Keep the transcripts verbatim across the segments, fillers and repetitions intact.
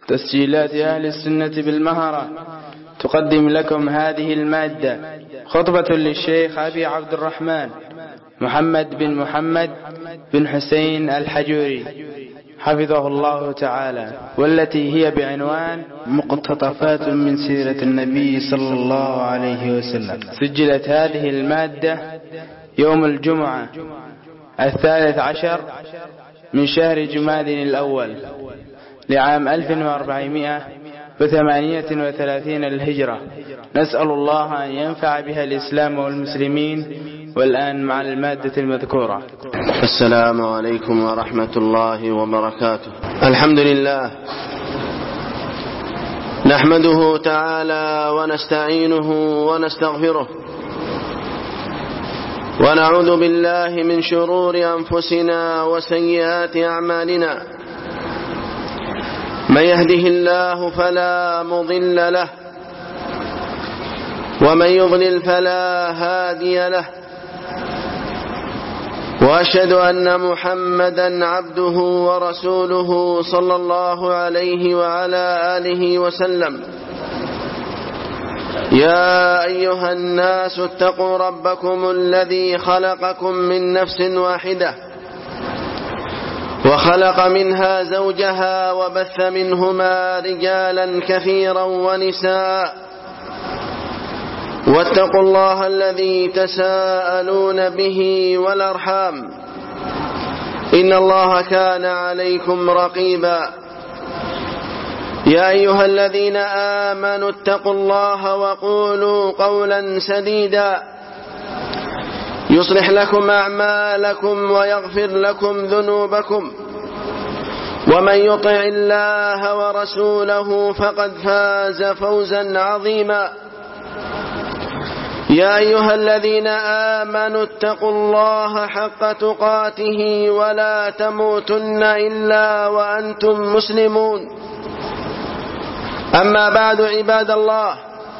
تسجيلات أهل السنة بالمهرة تقدم لكم هذه المادة خطبة للشيخ أبي عبد الرحمن محمد بن محمد بن حسين الحجوري حفظه الله تعالى، والتي هي بعنوان مقتطفات من سيرة النبي صلى الله عليه وسلم. سجلت هذه المادة يوم الجمعة الثالث عشر من شهر جماد الأول لعام ألف وأربعمائة وثمانية وثلاثين للهجرة. نسأل الله أن ينفع بها الإسلام والمسلمين. والآن مع المادة المذكورة. السلام عليكم ورحمة الله وبركاته. الحمد لله نحمده تعالى ونستعينه ونستغفره، ونعوذ بالله من شرور أنفسنا وسيئات أعمالنا. من يهده الله فلا مضل له، ومن يضلل فلا هادي له، وأشهد أن محمدا عبده ورسوله صلى الله عليه وعلى آله وسلم. يا أيها الناس اتقوا ربكم الذي خلقكم من نفس واحدة، وخلق منها زوجها، وبث منهما رجالا كثيرا ونساء. واتقوا الله الذي تساءلون به والأرحام، إن الله كان عليكم رقيبا. يا أيها الذين آمنوا اتقوا الله وقولوا قولا سديدا يصلح لكم أعمالكم ويغفر لكم ذنوبكم، ومن يطع الله ورسوله فقد فاز فوزا عظيما. يا أيها الذين آمنوا اتقوا الله حق تقاته ولا تموتن إلا وأنتم مسلمون. أما بعد، عباد الله،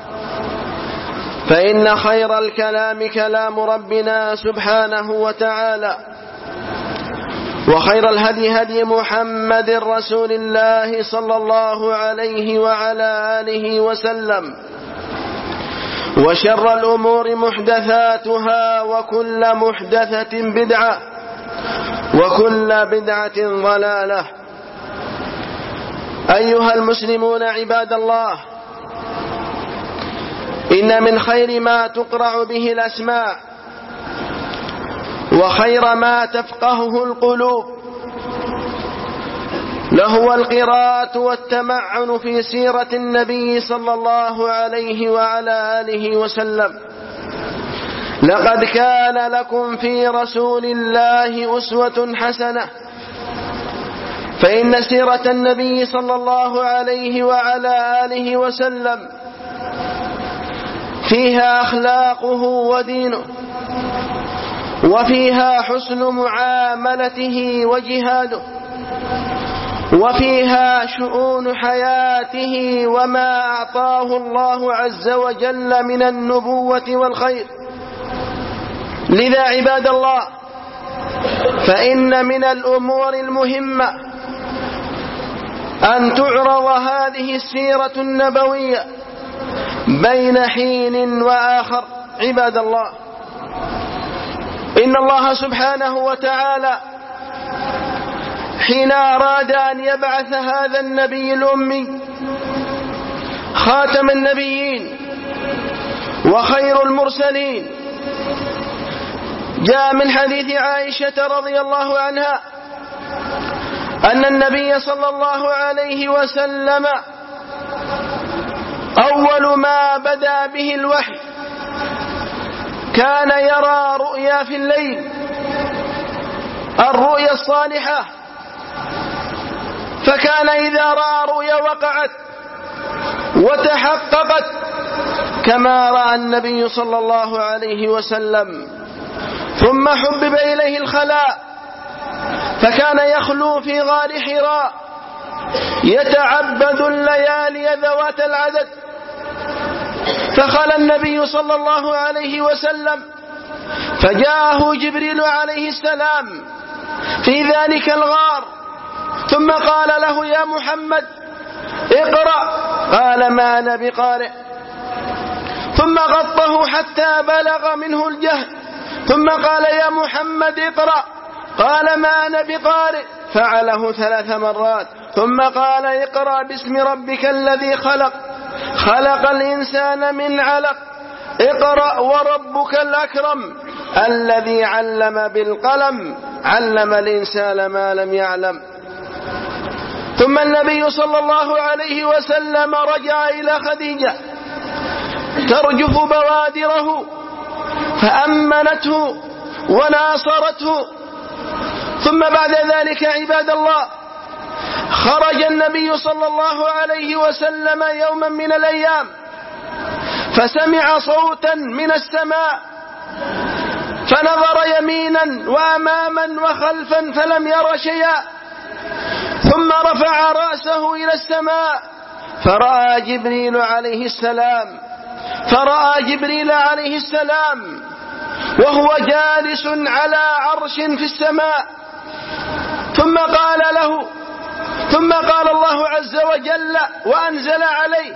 فإن خير الكلام كلام ربنا سبحانه وتعالى، وخير الهدي هدي محمد رسول الله صلى الله عليه وعلى آله وسلم، وشر الأمور محدثاتها، وكل محدثة بدعة، وكل بدعة ضلالة. أيها المسلمون عباد الله، إن من خير ما تقرع به الأسماع، وخير ما تفقهه القلوب، لهو القراءة والتمعن في سيرة النبي صلى الله عليه وعلى آله وسلم. لقد كان لكم في رسول الله أسوة حسنة. فإن سيرة النبي صلى الله عليه وعلى آله وسلم فيها أخلاقه ودينه، وفيها حسن معاملته وجهاده، وفيها شؤون حياته وما أعطاه الله عز وجل من النبوة والخير. لذا عباد الله، فإن من الأمور المهمة أن تعرض هذه السيرة النبوية بين حين وآخر. عباد الله، إن الله سبحانه وتعالى حين أراد أن يبعث هذا النبي الأمي خاتم النبيين وخير المرسلين، جاء من حديث عائشة رضي الله عنها أن النبي صلى الله عليه وسلم أول ما بدأ به الوحي كان يرى رؤيا في الليل، الرؤيا الصالحة، فكان إذا رأى رؤيا وقعت وتحققت كما رأى النبي صلى الله عليه وسلم، ثم حبب إليه الخلاء، فكان يخلو في غار حراء يتعبد الليالي ذوات العدد. فخلى النبي صلى الله عليه وسلم، فجاءه جبريل عليه السلام في ذلك الغار، ثم قال له: يا محمد، اقرأ. قال ما أنا بقارئ. ثم غطه حتى بلغ منه الجهد، ثم قال يا محمد اقرأ. قال ما أنا بقارئ. فعله ثلاث مرات، ثم قال اقرأ باسم ربك الذي خلق خلق الإنسان من علق اقرأ وربك الأكرم الذي علم بالقلم علم الإنسان ما لم يعلم. ثم النبي صلى الله عليه وسلم رجع إلى خديجة ترجف بوادره فأمنته وناصرته. ثم بعد ذلك عباد الله خرج النبي صلى الله عليه وسلم يوما من الأيام فسمع صوتا من السماء فنظر يمينا وأماما وخلفا فلم ير شيئا، ثم رفع رأسه إلى السماء فرأى جبريل عليه السلام فرأى جبريل عليه السلام وهو جالس على عرش في السماء. ثم قال له ثم قال الله عز وجل وأنزل عليه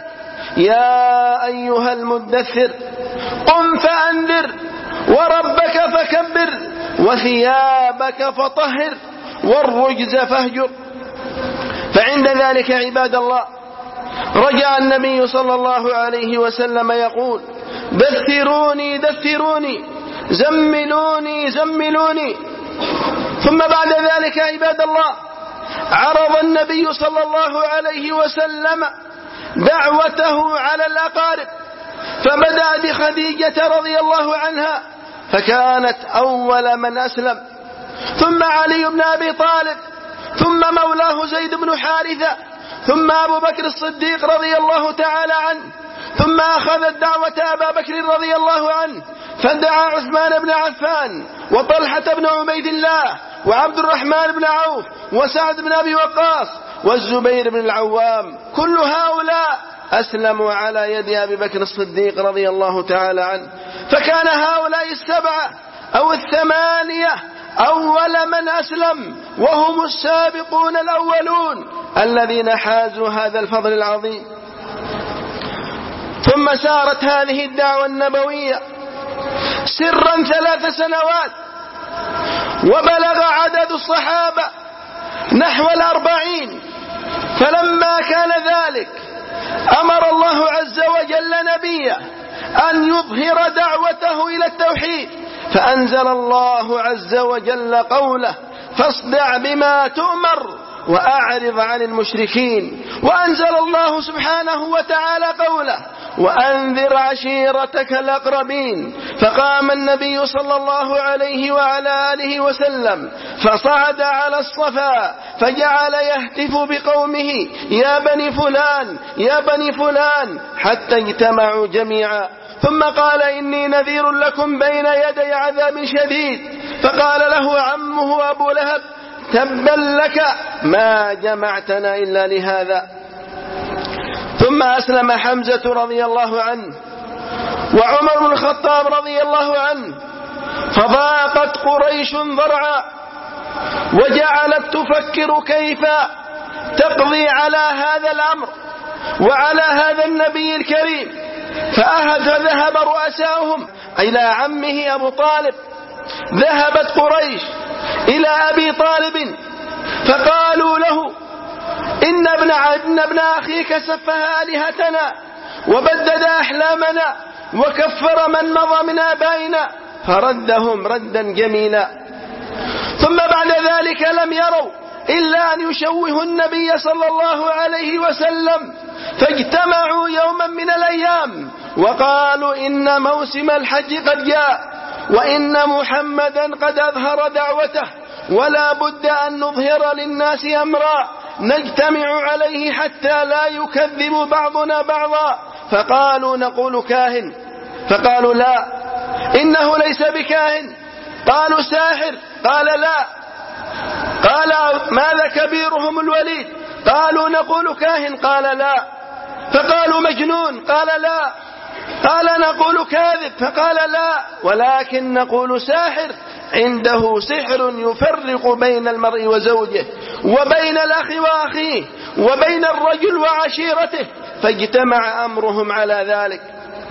يا أيها المدثر قم فأنذر وربك فكبر وثيابك فطهر والرجز فاهجر. فعند ذلك عباد الله رجع النبي صلى الله عليه وسلم يقول دثروني دثروني زملوني زملوني. ثم بعد ذلك عباد الله عرض النبي صلى الله عليه وسلم دعوته على الأقارب، فبدأ بخديجة رضي الله عنها فكانت أول من أسلم، ثم علي بن أبي طالب، ثم مولاه زيد بن حارثة، ثم أبو بكر الصديق رضي الله تعالى عنه، ثم أخذت دعوة أبا بكر رضي الله عنه فدعا عثمان بن عفان وطلحة بن عبيد الله وعبد الرحمن بن عوف وسعد بن أبي وقاص والزبير بن العوام، كل هؤلاء أسلموا على يد أبي بكر الصديق رضي الله تعالى عنه. فكان هؤلاء السبعة أو الثمانية أول من أسلم وهم السابقون الأولون الذين حازوا هذا الفضل العظيم. ثم سارت هذه الدعوة النبوية سرا ثلاث سنوات، وبلغ عدد الصحابة نحو الأربعين. فلما كان ذلك أمر الله عز وجل نبيه أن يظهر دعوته إلى التوحيد، فأنزل الله عز وجل قوله فاصدع بما تؤمر وأعرض عن المشركين. وأنزل الله سبحانه وتعالى قوله وأنذر عشيرتك الأقربين. فقام النبي صلى الله عليه وعلى آله وسلم فصعد على الصفا فجعل يهتف بقومه يا بني فلان يا بني فلان حتى اجتمعوا جميعا، ثم قال إني نذير لكم بين يدي عذاب شديد. فقال له عمه أبو لهب تبا لك ما جمعتنا إلا لهذا. ثم أسلم حمزة رضي الله عنه وعمر بن الخطاب رضي الله عنه، فضاقت قريش ذرعا وجعلت تفكر كيف تقضي على هذا الأمر وعلى هذا النبي الكريم. فذهب رؤساؤهم إلى عمه أبو طالب، ذهبت قريش إلى أبي طالب فقالوا له إن ابن, إن ابن أخيك سفه آلهتنا وبدد أحلامنا وكفر من مضى من آبائنا، فردهم ردا جميلا. ثم بعد ذلك لم يروا إلا أن يشوهوا النبي صلى الله عليه وسلم، فاجتمعوا يوما من الأيام وقالوا إن موسم الحج قد جاء وإن محمدا قد أظهر دعوته ولا بد أن نظهر للناس أمرا نجتمع عليه حتى لا يكذب بعضنا بعضا. فقالوا نقول كاهن، فقالوا لا إنه ليس بكاهن. قالوا ساحر، قال لا. قال ماذا كبيرهم الوليد؟ قالوا نقول كاهن، قال لا. فقالوا مجنون، قال لا. قال نقول كاذب، فقال لا ولكن نقول ساحر عنده سحر يفرق بين المرء وزوجه وبين الأخ وأخيه وبين الرجل وعشيرته، فاجتمع أمرهم على ذلك.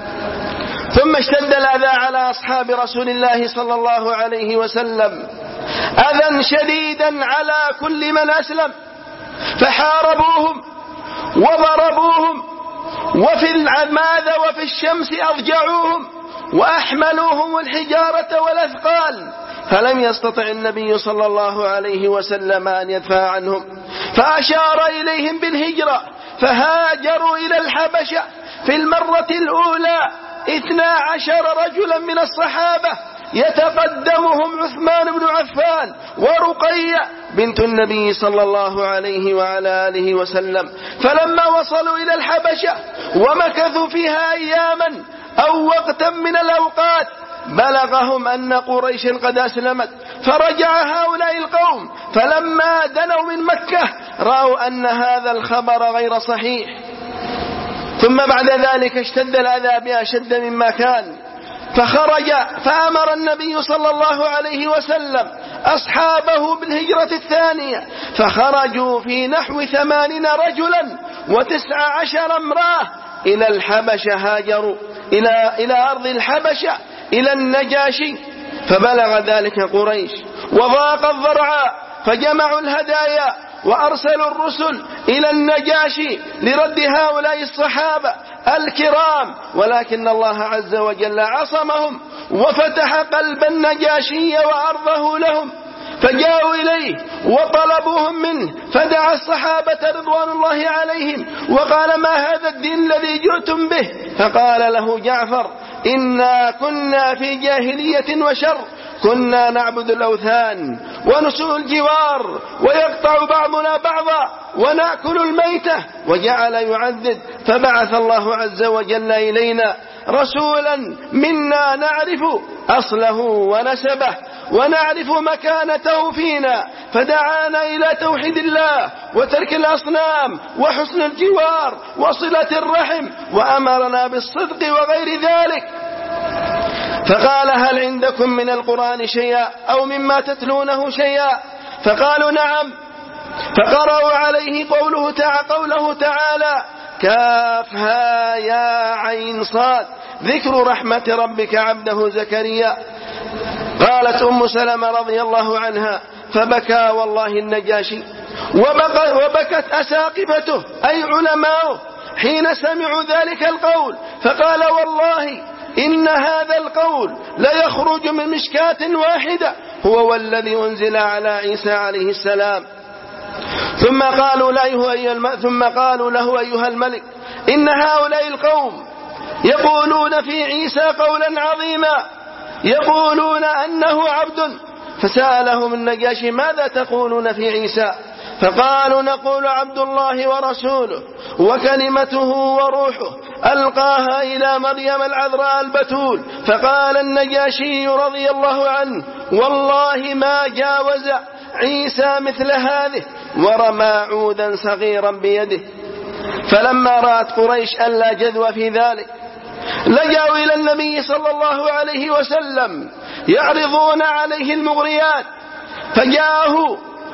ثم اشتد الأذى على أصحاب رسول الله صلى الله عليه وسلم أذى شديدا على كل من أسلم، فحاربوهم وضربوهم، وفي العماذ وفي الشمس أضجعوهم وأحملوهم الحجارة والأثقال، فلم يستطع النبي صلى الله عليه وسلم أن يدفع عنهم، فأشار إليهم بالهجرة، فهاجروا إلى الحبشة. في المرة الأولى اثنا عشر رجلا من الصحابة، يتقدمهم عثمان بن عفان ورقية بنت النبي صلى الله عليه وعلى آله وسلم. فلما وصلوا إلى الحبشة ومكثوا فيها أياما أو وقتا من الأوقات، بلغهم أن قريش قد أسلمت، فرجع هؤلاء القوم، فلما دنوا من مكة رأوا أن هذا الخبر غير صحيح. ثم بعد ذلك اشتد الأذى بأشد مما كان، فخرج فأمر النبي صلى الله عليه وسلم أصحابه بالهجرة الثانية، فخرجوا في نحو ثمانين رجلا وتسع عشر امرأة إلى الحبشة، هاجروا إلى, إلى أرض الحبشة إلى النجاشي. فبلغ ذلك قريش وضاق الذرعا، فجمعوا الهدايا وأرسلوا الرسل إلى النجاشي لرد هؤلاء الصحابة الكرام، ولكن الله عز وجل عصمهم وفتح قلب النجاشي وأرضه لهم، فجاءوا إليه وطلبوهم منه، فدعا الصحابة رضوان الله عليهم وقال: ما هذا الدين الذي جئتم به؟ فقال له جعفر: إنا كنا في جاهلية وشر، كنا نعبد الأوثان ونسوء الجوار ويقطع بعضنا بعضا ونأكل الميتة، وجعل يعدد. فبعث الله عز وجل إلينا رسولا منا نعرف أصله ونسبه ونعرف مكانته فينا، فدعانا إلى توحيد الله وترك الأصنام وحسن الجوار وصلة الرحم، وأمرنا بالصدق وغير ذلك. فقال: هل عندكم من القرآن شيئا أو مما تتلونه شيئا؟ فقالوا: نعم. فقرأوا عليه قوله تعالى, قوله تعالى: كافها يا عين صاد، ذكر رحمة ربك عبده زكريا. قالت أم سلمة رضي الله عنها: فبكى والله النجاشي وبكت أساقفته أي علماؤه حين سمعوا ذلك القول، فقال: والله إن هذا القول لا يخرج من مشكاة واحدة، هو والذي أنزل على عيسى عليه السلام. ثم قالوا له أيها ثم قالوا له أيها الملك، إن هؤلاء القوم يقولون في عيسى قولا عظيما، يقولون أنه عبد. فسألهم النجاشي: ماذا تقولون في عيسى؟ فقالوا: نقول عبد الله ورسوله وكلمته وروحه ألقاها إلى مريم العذراء البتول. فقال النجاشي رضي الله عنه: والله ما جاوز عيسى مثل هذه، ورمى عودا صغيرا بيده. فلما رأت قريش ألا جذو في ذلك، لجأوا إلى النبي صلى الله عليه وسلم يعرضون عليه المغريات، فجاءه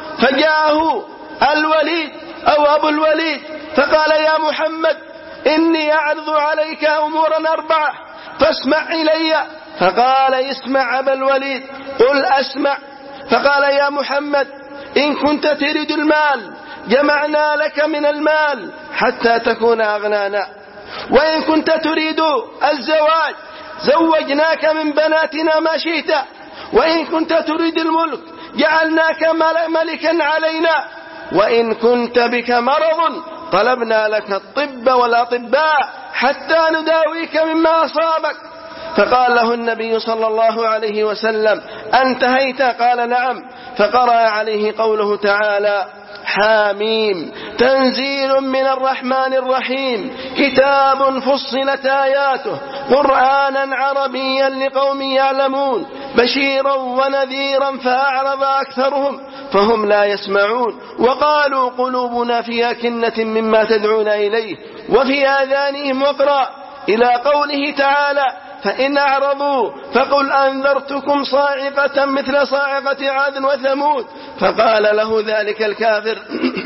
فجاءه الوليد أو أبو الوليد فقال: يا محمد، إني أعرض عليك أمورا أربعة فاسمع إلي. فقال: اسمع أبا الوليد. قل: أسمع. فقال: يا محمد، إن كنت تريد المال جمعنا لك من المال حتى تكون أغنانا، وإن كنت تريد الزواج زوجناك من بناتنا ما شئت، وإن كنت تريد الملك جعلناك ملكا علينا، وإن كنت بك مرض طلبنا لك الطب والأطباء حتى نداويك مما أصابك. فقال له النبي صلى الله عليه وسلم: أنتهيت؟ قال: نعم. فقرأ عليه قوله تعالى: حاميم، تنزيل من الرحمن الرحيم، كتاب فصلت آياته قرآنا عربيا لقوم يعلمون، بشيرا ونذيرا، فأعرض أكثرهم فهم لا يسمعون، وقالوا قلوبنا في أكنة مما تدعون إليه وفي آذانهم وقرا، إلى قوله تعالى: فإن أعرضوا فقل أنذرتكم صاعقة مثل صاعقة عاد وثمود. فقال له ذلك الكافر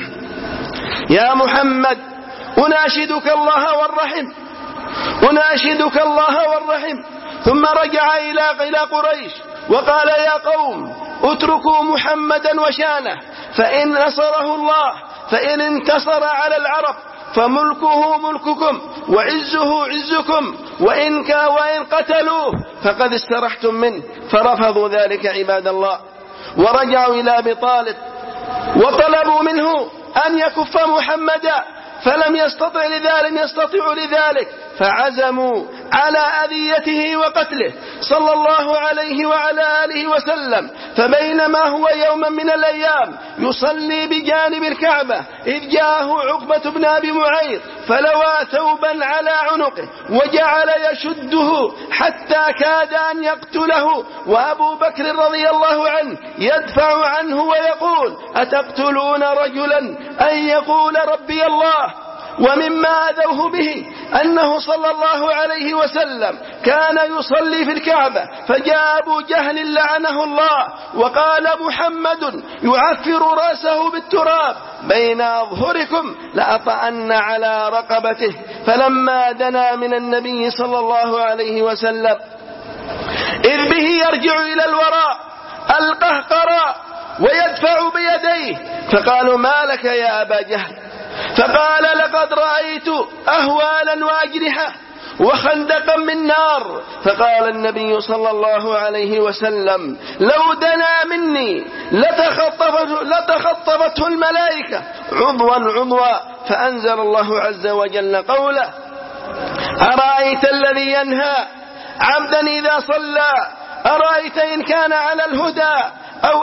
يا محمد أناشدك الله والرحم أناشدك الله والرحم. ثم رجع إلى قريش وقال يا قوم اتركوا محمدا وشانه، فإن نصره الله فإن انتصر على العرب فملكه ملككم وعزه عزكم، وإن, وإن قتلوه فقد استرحتم منه. فرفضوا ذلك عباد الله، ورجعوا إلى أبي طالب وطلبوا منه أن يكف محمدا، فلم يستطع لذلك يستطيع لذلك، فعزموا على أذيته وقتله صلى الله عليه وعلى آله وسلم. فبينما هو يوما من الأيام يصلي بجانب الكعبة إذ جاءه عقبة بن أبي معيط فلوى ثوبا على عنقه وجعل يشده حتى كاد أن يقتله، وأبو بكر رضي الله عنه يدفع عنه ويقول أتقتلون رجلا أن يقول ربي الله؟ ومما أذوه به أنه صلى الله عليه وسلم كان يصلي في الكعبة، فجاء أبو جهل لعنه الله وقال محمد يعفر رأسه بالتراب بين أظهركم لأطأن على رقبته. فلما دنا من النبي صلى الله عليه وسلم إذ به يرجع إلى الوراء القهقراء ويدفع بيديه، فقالوا ما لك يا أبا جهل؟ فقال لقد رأيت أهوالا وأجنحة وخندقا من نار. فقال النبي صلى الله عليه وسلم لو دنا مني لتخطفته, لتخطفته الملائكة عضوا عضوا. فأنزل الله عز وجل قوله أرأيت الذي ينهى عبدا إذا صلى أرأيت إن كان على الهدى أو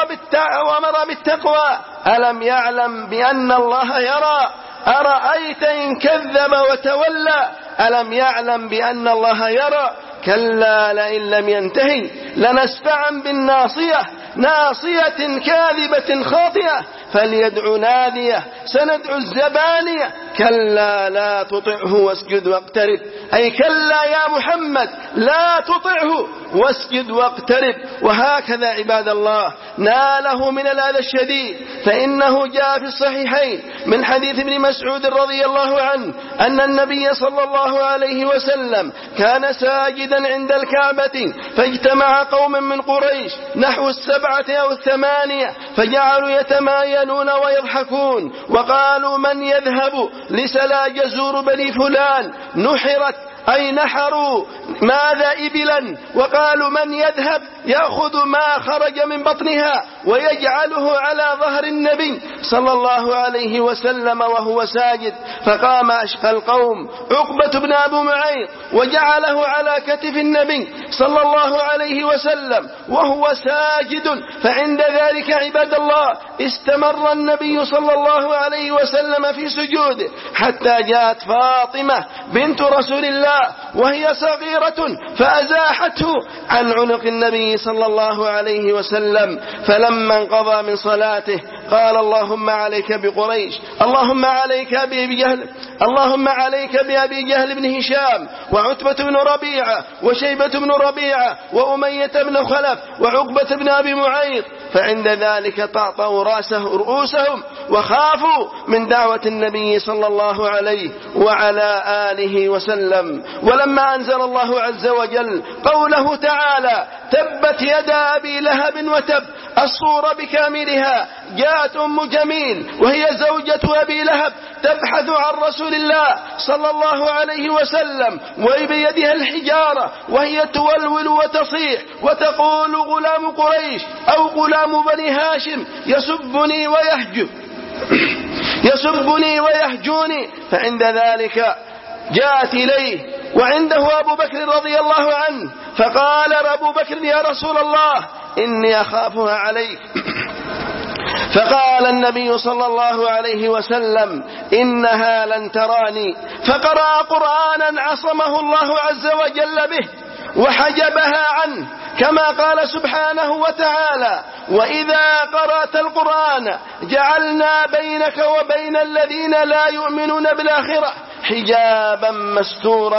أمر بالتقوى ألم يعلم بأن الله يرى أرأيت إن كذب وتولى ألم يعلم بأن الله يرى كلا لئن لم ينتهي لنسفعا بالناصية ناصية كاذبة خاطئة فليدع ناديه سندع الزبانية كلا لا تطعه واسجد واقترب، أي كلا يا محمد لا تطعه واسجد واقترب. وهكذا عباد الله ناله من الأذى الشديد، فإنه جاء في الصحيحين من حديث ابن مسعود رضي الله عنه أن النبي صلى الله عليه وسلم كان ساجدا عند الكعبة فاجتمع قوم من قريش نحو السبعة أو الثمانية فجعلوا يتمايلون ويضحكون وقالوا من يذهب لسلا جزور بني فلان نحرت أي نحروا ماذا إبلا، وقالوا من يذهب يأخذ ما خرج من بطنها ويجعله على ظهر النبي صلى الله عليه وسلم وهو ساجد. فقام أشقى القوم عقبة بن أبي معيط وجعله على كتف النبي صلى الله عليه وسلم وهو ساجد. فعند ذلك عباد الله استمر النبي صلى الله عليه وسلم في سجوده حتى جاءت فاطمة بنت رسول الله وهي صغيرة فأزاحته عن عنق النبي صلى الله عليه وسلم. فلما انقضى من صلاته قال اللهم عليك بقريش، اللهم عليك بأبي جهل، اللهم عليك بأبي جهل بن هشام وعتبة بن ربيعة وشيبة بن ربيعة وأمية بن خلف وعقبة بن أبي معيط. فعند ذلك طأطأوا رأسه رؤوسهم وخافوا من دعوة النبي صلى الله عليه وعلى آله وسلم. ولما أنزل الله عز وجل قوله تعالى تبت يدا أبي لهب وتب الصورة بكاملها جاءت أم جميل وهي زوجة أبي لهب تبحث عن رسول الله صلى الله عليه وسلم وبيدها الحجارة وهي تولول وتصيح وتقول غلام قريش أو غلام بني هاشم يسبني ويهجو يسبني ويهجوني. فعند ذلك جاءت إليه وعنده أبو بكر رضي الله عنه فقال أبو بكر يا رسول الله إني أخافها عليك. فقال النبي صلى الله عليه وسلم إنها لن تراني، فقرأ قرآنا عصمه الله عز وجل به وحجبها عنه كما قال سبحانه وتعالى وإذا قرأت القرآن جعلنا بينك وبين الذين لا يؤمنون بالآخرة حجابا مستورا.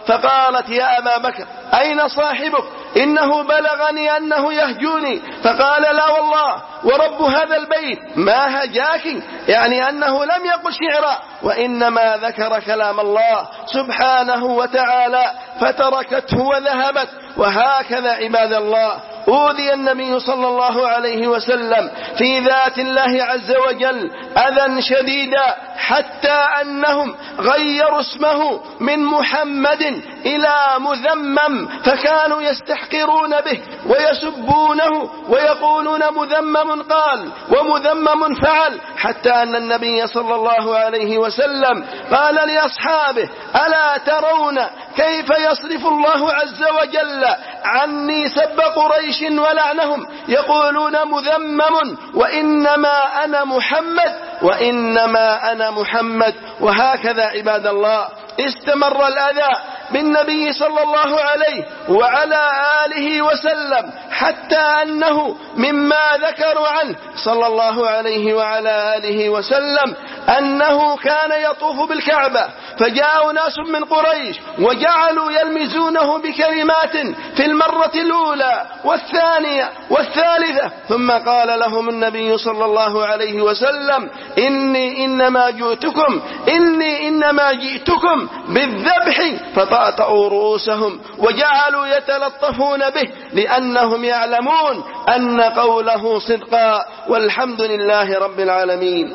فقالت يا أبا بكر أين صاحبك؟ إنه بلغني أنه يهجوني. فقال لا والله ورب هذا البيت ما هجاك، يعني أنه لم يقل شعرا وإنما ذكر كلام الله سبحانه وتعالى، فتركته وذهبت. وهكذا عباد الله أوذي النبي صلى الله عليه وسلم في ذات الله عز وجل أذى شديدا، حتى أنهم غيروا اسمه من محمد إلى مذمم، فكانوا يستحقرون به ويسبونه ويقولون مذمم قال ومذمم فعل، حتى أن النبي صلى الله عليه وسلم قال لأصحابه ألا ترون كيف يصرف الله عز وجل عني سب قريش ولعنهم، يقولون مذمم وإنما أنا محمد وإنما أنا محمد. وهكذا عباد الله استمر الأذى بالنبي صلى الله عليه وعلى آله وسلم، حتى أنه مما ذكروا عنه صلى الله عليه وعلى آله وسلم أنه كان يطوف بالكعبة، فجاءوا ناس من قريش وجعلوا يلمزونه بكلمات في المرة الأولى والثانية والثالثة، ثم قال لهم النبي صلى الله عليه وسلم إني إنما جئتكم إني إنما جئتكم بالذبح، فطأطأوا رؤوسهم وجعلوا يتلطفون به لأنهم يعلمون أن قوله صدقا. والحمد لله رب العالمين.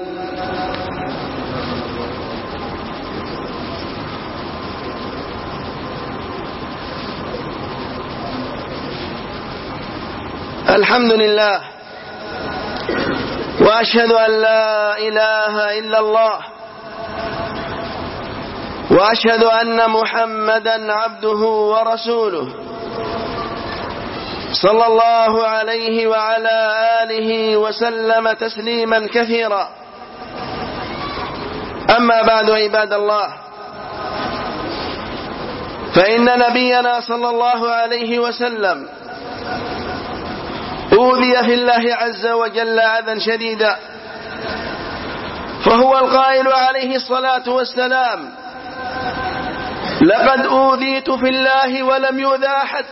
الحمد لله وأشهد أن لا إله إلا الله وأشهد أن محمدا عبده ورسوله صلى الله عليه وعلى آله وسلم تسليما كثيرا. أما بعد عباد الله، فإن نبينا صلى الله عليه وسلم أوذي في الله عز وجل أذى شديدا، فهو القائل عليه الصلاة والسلام لقد أوذيت في الله ولم يؤذ أحد،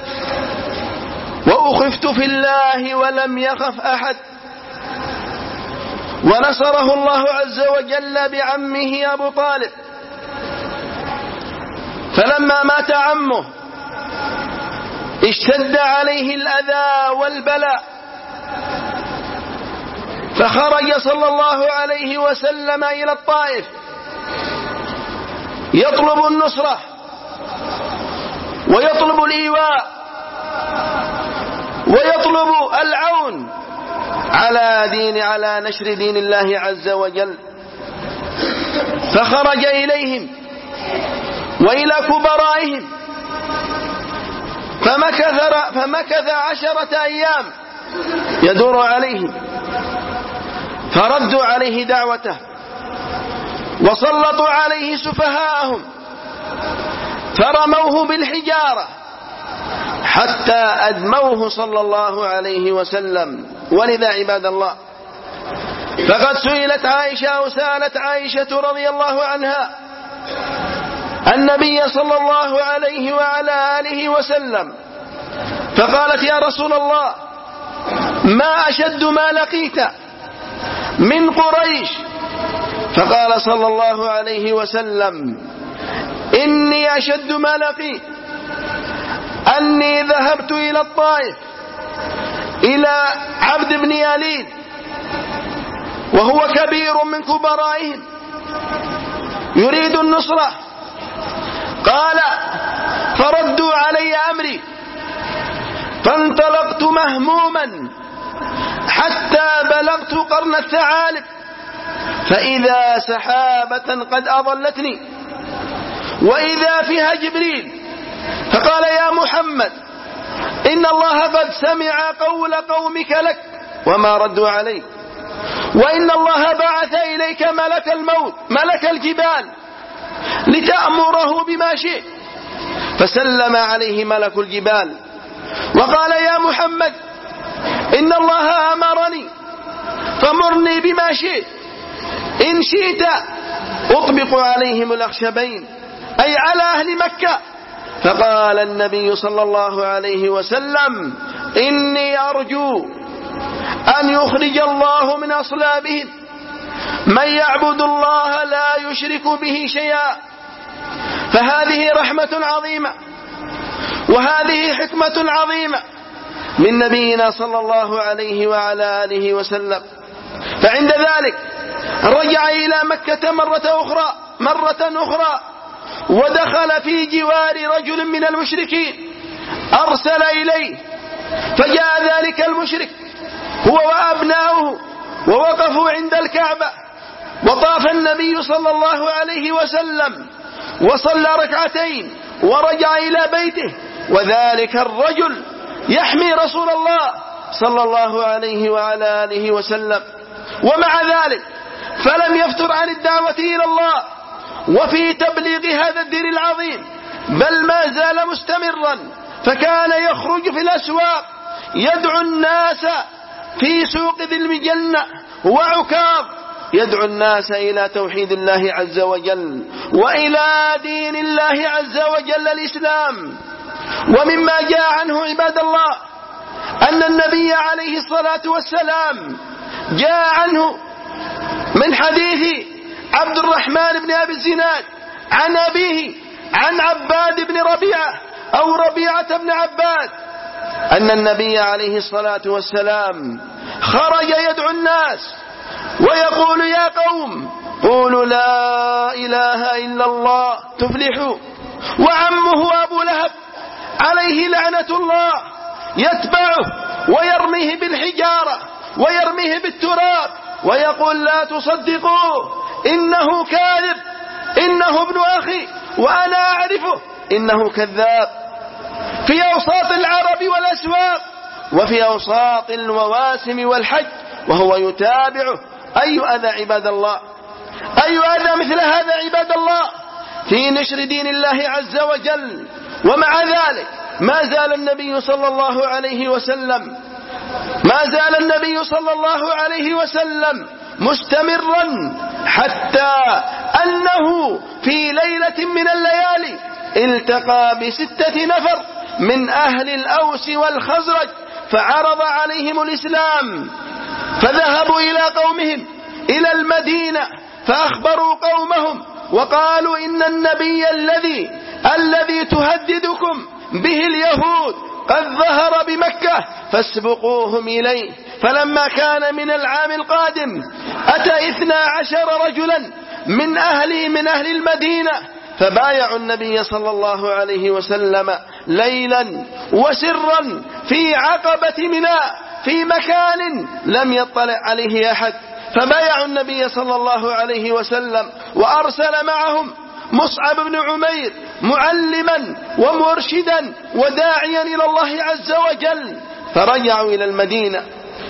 وأخفت في الله ولم يخف أحد. ونصره الله عز وجل بعمه أبو طالب، فلما مات عمه اشتد عليه الأذى والبلاء، فخرج صلى الله عليه وسلم إلى الطائف يطلب النصرة ويطلب الإيواء ويطلب العون على دين على نشر دين الله عز وجل. فخرج إليهم وإلى كبرائهم فمكث, فمكث عشرة أيام يدور عليهم، فردوا عليه دعوته وسلطوا عليه سفهاءهم فرموه بالحجارة حتى أدموه صلى الله عليه وسلم. ولذا عباد الله فقد سئلت عائشة أو سألت عائشة رضي الله عنها النبي صلى الله عليه وعلى آله وسلم، فقالت يا رسول الله ما أشد ما لقيت من قريش؟ فقال صلى الله عليه وسلم إني أشد ما لقيت أني ذهبت إلى الطائف إلى عبد بن ياليد وهو كبير من كبرائهم يريد النصرة، قال فردوا علي أمري فانطلقت مهموما حتى بلغت قرن الثعالب، فإذا سحابة قد أضلتني وإذا فيها جبريل فقال يا محمد إن الله قد سمع قول قومك لك وما ردوا عليه، وإن الله بعث إليك ملك الموت ملك الجبال لتأمره بما شئت. فسلم عليه ملك الجبال وقال يا محمد إن الله أمرني فمرني بما شئت، إن شئت أطبق عليهم الأخشبين أي على أهل مكة فقال النبي صلى الله عليه وسلم: إني أرجو أن يخرج الله من أصلابهم من يعبد الله لا يشرك به شيئا. فهذه رحمة عظيمة وهذه حكمة عظيمة من نبينا صلى الله عليه وعلى آله وسلم. فعند ذلك رجع إلى مكة مرة أخرى مرة أخرى ودخل في جوار رجل من المشركين أرسل إليه، فجاء ذلك المشرك هو وأبناؤه ووقفوا عند الكعبة، وطاف النبي صلى الله عليه وسلم وصلى ركعتين ورجع إلى بيته، وذلك الرجل يحمي رسول الله صلى الله عليه وعلى آله وسلم. ومع ذلك فلم يفتر عن الدعوة إلى الله وفي تبليغ هذا الدين العظيم، بل ما زال مستمرا، فكان يخرج في الأسواق يدعو الناس في سوق ذي المجنة وعكاظ، يدعو الناس إلى توحيد الله عز وجل وإلى دين الله عز وجل الإسلام. ومما جاء عنه عباد الله أن النبي عليه الصلاة والسلام جاء عنه من حديث عبد الرحمن بن أبي الزناد عن أبيه عن عباد بن ربيعة أو ربيعة بن عباد أن النبي عليه الصلاة والسلام خرج يدعو الناس ويقول: يا قوم قولوا لا إله إلا الله تفلحوا. وعمه أبو لهب عليه لعنة الله يتبعه ويرميه بالحجارة ويرميه بالتراب ويقول: لا تصدقوه إنه كاذب، إنه ابن أخي وأنا أعرفه، إنه كذاب. في أوساط العرب والأسواق وفي أوساط المواسم والحج وهو يتابعه. أي أذى عباد الله، أي أذى مثل هذا عباد الله في نشر دين الله عز وجل. ومع ذلك ما زال النبي صلى الله عليه وسلم ما زال النبي صلى الله عليه وسلم مستمرا، حتى أنه في ليلة من الليالي التقى بستة نفر من أهل الأوس والخزرج فعرض عليهم الإسلام، فذهبوا إلى قومهم إلى المدينة فأخبروا قومهم وقالوا: إن النبي الذي الذي تهددكم به اليهود قد ظهر بمكة فاسبقوهم إليه. فلما كان من العام القادم أتى اثنا عشر رجلا من أهل من أهل المدينة فبايعوا النبي صلى الله عليه وسلم ليلا وسرا في عقبة منى في مكان لم يطلع عليه أحد، فبايعوا النبي صلى الله عليه وسلم وأرسل معهم مصعب بن عمير معلما ومرشدا وداعيا إلى الله عز وجل. فرجعوا إلى المدينة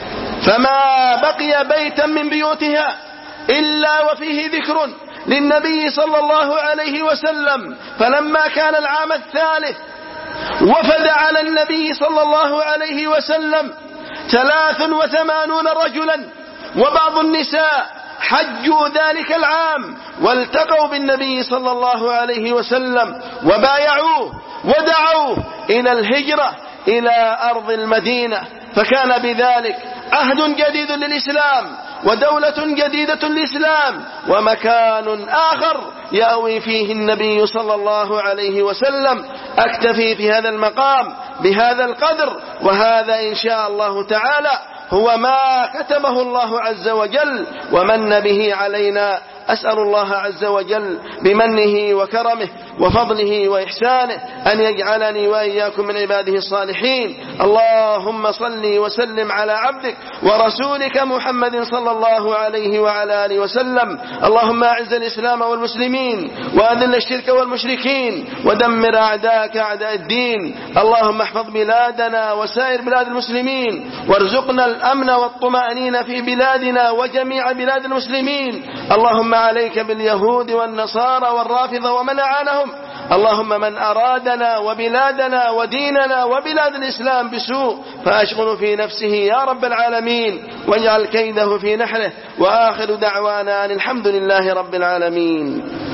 فما بقي بيتا من بيوتها إلا وفيه ذكر للنبي صلى الله عليه وسلم. فلما كان العام الثالث وفد على النبي صلى الله عليه وسلم ثلاث وثمانون رجلا وبعض النساء حجوا ذلك العام والتقوا بالنبي صلى الله عليه وسلم وبايعوه ودعوه إلى الهجرة إلى أرض المدينة. فكان بذلك عهد جديد للإسلام ودولة جديدة للإسلام ومكان آخر يأوي فيه النبي صلى الله عليه وسلم. أكتفي في هذا المقام بهذا القدر، وهذا إن شاء الله تعالى هو ما كتبه الله عز وجل ومن به علينا. أسأل الله عز وجل بمنه وكرمه وفضله وإحسانه أن يجعلني وإياكم من عباده الصالحين. اللهم صل وسلم على عبدك ورسولك محمد صلى الله عليه وعلى آله وسلم. اللهم أعز الإسلام والمسلمين وأذل الشرك والمشركين ودمر أعداءك أعداء الدين. اللهم احفظ بلادنا وسائر بلاد المسلمين وارزقنا الأمن والطمأنينة في بلادنا وجميع بلاد المسلمين. اللهم عليك باليهود والنصارى والرافضة ومن أعانهم. اللهم من أرادنا وبلادنا وديننا وبلاد الإسلام بسوء فأشغل في نفسه يا رب العالمين واجعل كيده في نحره. وآخر دعوانا أن الحمد لله رب العالمين.